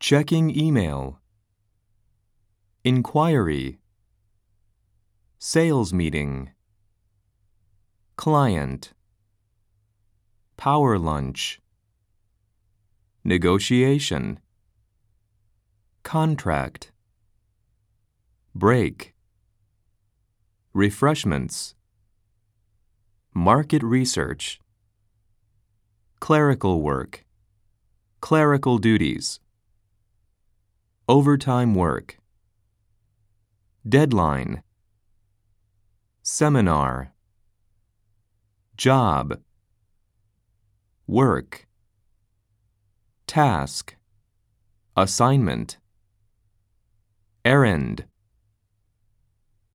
Checking email. Inquiry. Sales meeting. Client. Power lunch. Negotiation. Contract. Break. Refreshments. Market research. Clerical work. Clerical duties. Overtime work. Deadline. Seminar. Job. Work. Task. Assignment. Errand.